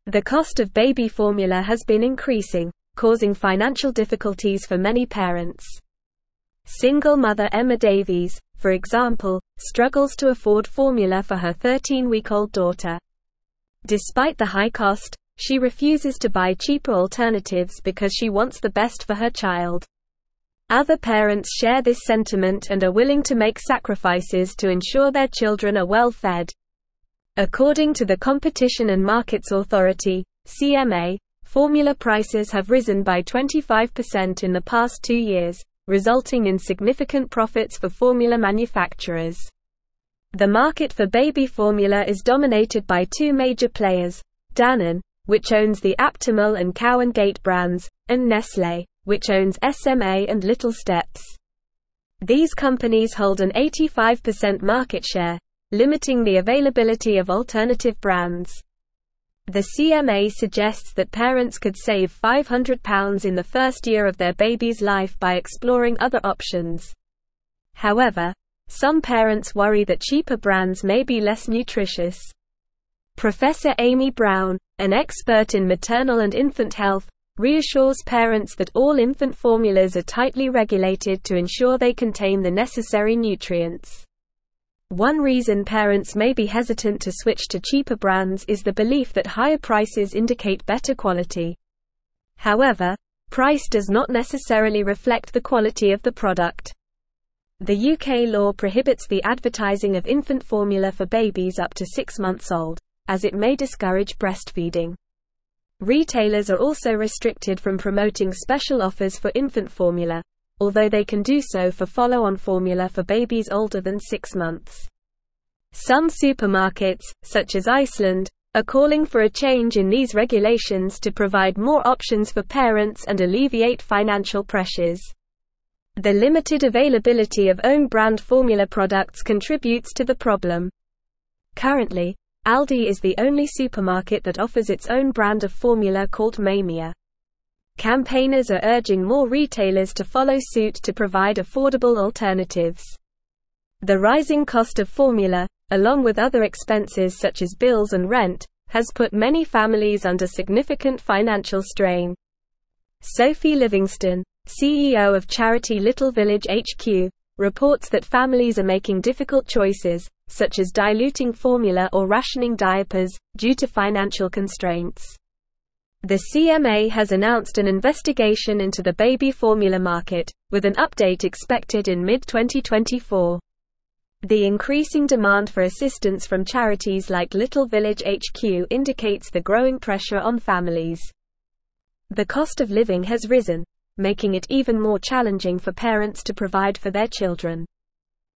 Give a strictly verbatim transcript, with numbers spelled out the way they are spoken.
The cost of baby formula has been increasing, causing financial difficulties for many parents. Single mother Emma Davies, for example, struggles to afford formula for her thirteen-week-old daughter. Despite the high cost, she refuses to buy cheaper alternatives because she wants the best for her child. Other parents share this sentiment and are willing to make sacrifices to ensure their children are well fed. According to the Competition and Markets Authority, C M A, formula prices have risen by twenty-five percent in the past two years, resulting in significant profits for formula manufacturers. The market for baby formula is dominated by two major players, Danone, which owns the Aptamil and Cow and Gate brands, and Nestlé, which owns S M A and Little Steps. These companies hold an eighty-five percent market share, limiting the availability of alternative brands. The C M A suggests that parents could save five hundred pounds in the first year of their baby's life by exploring other options. However, some parents worry that cheaper brands may be less nutritious. Professor Amy Brown, an expert in maternal and infant health, reassures parents that all infant formulas are tightly regulated to ensure they contain the necessary nutrients. One reason parents may be hesitant to switch to cheaper brands is the belief that higher prices indicate better quality. However, price does not necessarily reflect the quality of the product. The U K law prohibits the advertising of infant formula for babies up to six months old, as it may discourage breastfeeding. Retailers are also restricted from promoting special offers for infant formula, although they can do so for follow-on formula for babies older than six months. Some supermarkets, such as Iceland, are calling for a change in these regulations to provide more options for parents and alleviate financial pressures. The limited availability of own-brand formula products contributes to the problem. Currently, Aldi is the only supermarket that offers its own brand of formula called Mamia. Campaigners are urging more retailers to follow suit to provide affordable alternatives. The rising cost of formula, along with other expenses such as bills and rent, has put many families under significant financial strain. Sophie Livingston, C E O of charity Little Village H Q, reports that families are making difficult choices, such as diluting formula or rationing diapers, due to financial constraints. The C M A has announced an investigation into the baby formula market, with an update expected in mid twenty twenty-four. The increasing demand for assistance from charities like Little Village H Q indicates the growing pressure on families. The cost of living has risen, making it even more challenging for parents to provide for their children.